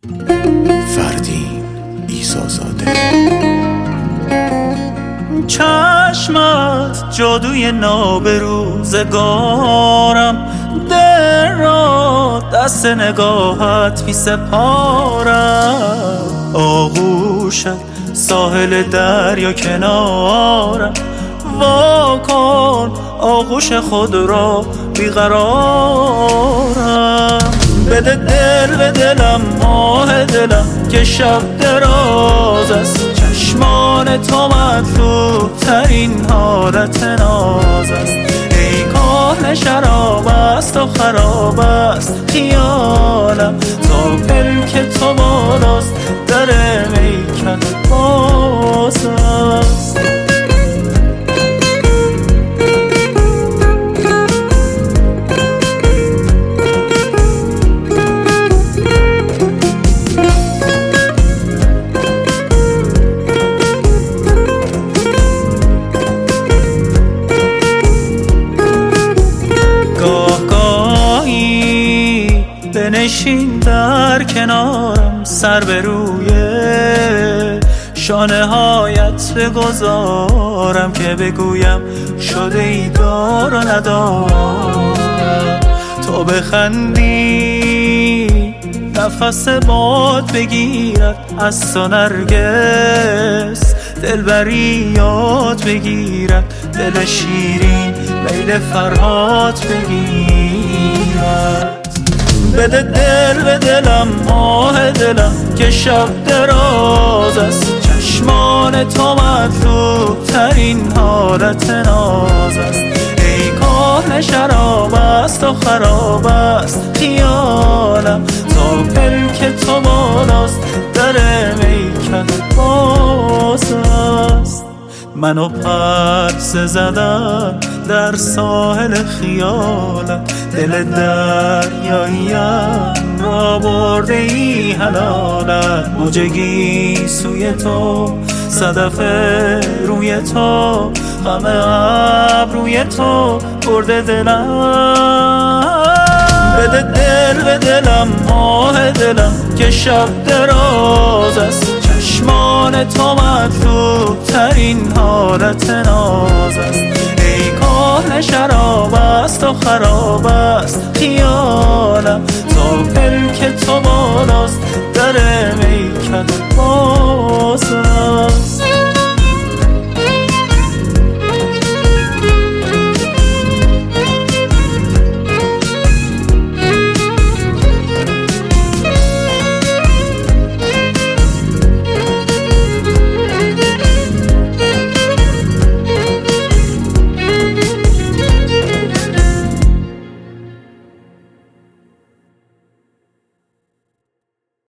فردین عیسی‌زاده. چشمت جادوی نابروزگارم، دل را دست نگاهت می سپارم. آغوشت ساحل دریا کنارم، وا کن آغوش خود را بیقرارم. بده دل به دلم ماه دلم که شب دراز است، چشمان تو مطلوب ترین حالت ناز است. ای کهنه شراب است و خراب است خیالم، تا پلک تو بالاست در میکده باز است. بنشین در کنارم، سر به روی شانه هایت بگذارم، که بگویم شده ای دار و ندارم. تو بخندی نفس باد بگیرد از تو نرگس، دلبری یاد بگیرد دل شیرین میل فرهاد بگیرد. بده دل به دلم ماه دلم که شب دراز است، چشمان تو مطلوب ترین حالت ناز است. ای کهنه شراب است و خراب است خیالم، تا پلک تو بالاست در میکده باز است. منو پرسه زدن در ساحل خیالم، دل دریاییم را برده ای حلالت. موج سوی تو، صدف روی تو، غم ابروی تو برده دلم. بده دل به دلم ماه دلم که شب دراز است، چشمان تو مطلوب ترین حالت ناز است. ای کهنه شراب است و خراب است خیالم، تا پلک تو بالا